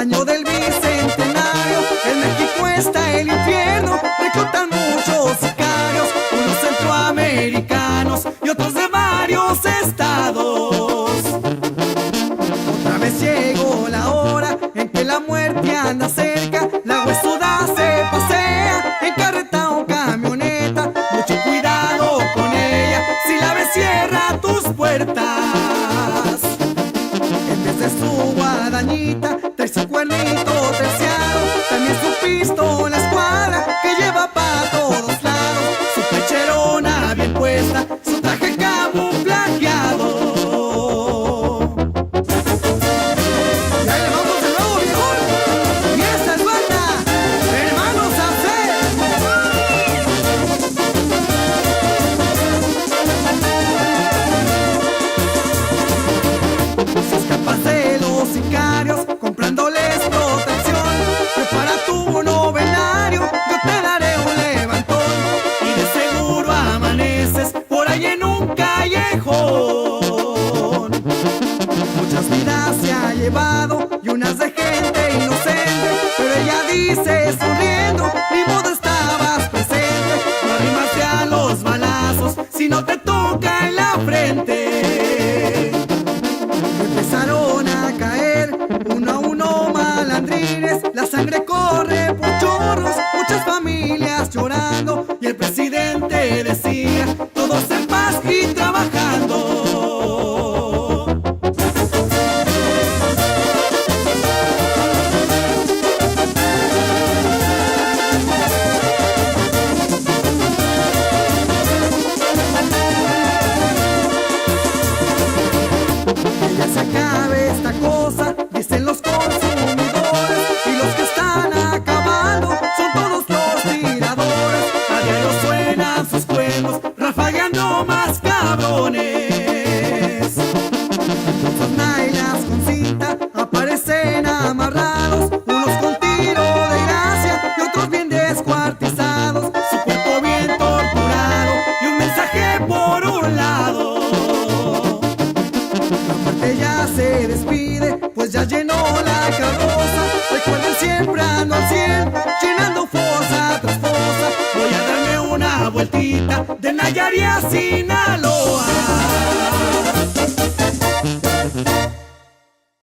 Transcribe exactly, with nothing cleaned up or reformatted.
año del bicentenario, en México está el infierno, reclutan muchos sicarios, unos centroamericanos y otros de varios estados. Otra vez llegó la hora en que la muerte anda cerca, la huesuda se pasea en carreta o camioneta, mucho cuidado con ella, si la ves cierra tus puertas. En vez de su guadañita trae su cuernito terciado, también su pistola escuadra que lleva pa' todos lados, su pecherona bien puesta, su traje camuflajeado. Y ahí le vamos de nuevo, viejón, y esta es banda Hermanos Se escapas de los sicarios comprándoles protección, prepara tu novenario, yo te daré un levantón y de seguro amaneces por ahí en un callejón. Muchas vidas se ha llevado y unas de gente inocente, pero ella dice sonriendo, ni modo estabas presente, no arrimaste a los balazos si no te toca en la frente. Empezaron a caer uno a uno malandrines, la sangre corre por chorros, muchas familias llorando y el presidente decía todos en paz y trabajando. Que ya se acabe esta cosa, dicen los consumidores, y los que están acabando son todos los tiradores. A diario suenan sus cuernos, rafagueando más cabrones. Sus nailas con cinta aparecen amarrados, unos con tiro de gracia y otros bien descuartizados, su cuerpo bien torturado y un mensaje por un lado. La muerte ya se despide, pues ya llenó la carroza. Recuerden, siempre ando al cien, llenando fosa tras fosa. Voy a darme una vueltita de Nayarit sin